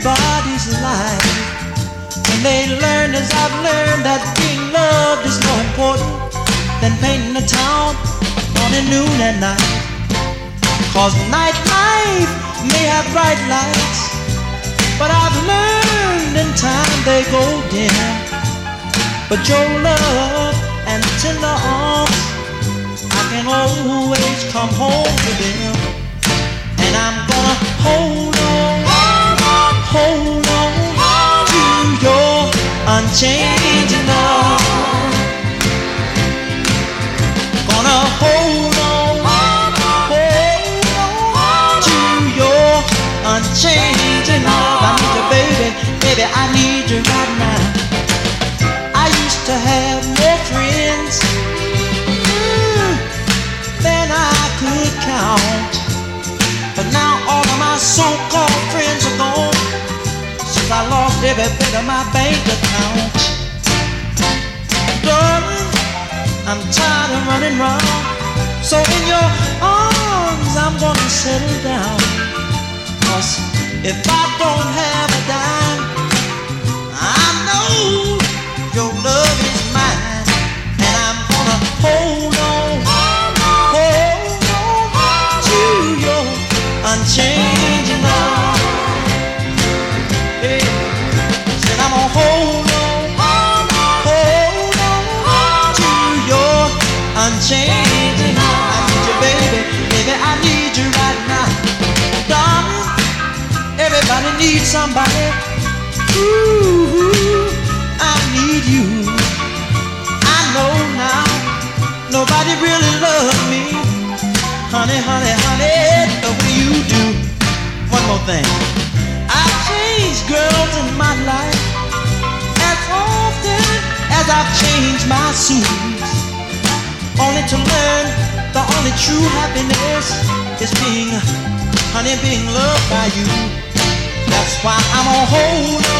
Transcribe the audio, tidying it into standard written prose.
everybody's life. And they learn as I've learned that being loved is more important than painting a town morning, noon, and night. Cause nightlife may have bright lights, but I've learned in time they go dim. But your love and tender arms, I can always come home to them. And I'm gonna hold on to your unchanging love. Gonna hold on to your unchanging love. I need you, baby, baby, I need you right now. I used to have more friends than I could count, but now all of my so-called friends are gone, since I lost every bit of my bank account. Darling, I'm tired of running round, so in your arms I'm gonna settle down. Cause if I don't have a dime, I know your love is mine. And I'm gonna hold on to your unchanging love. Yeah. Said I'm gonna hold on to your unchanging love. I need you, baby, baby, I need you right now. Darling, everybody needs somebody. Ooh, I need you. I know now nobody really loves me, honey, honey, honey, the way you do. One more thing, I've changed girls in my life as often as I've changed my suits, only to learn the only true happiness is being, honey, being loved by you. That's why I'm gonna hold on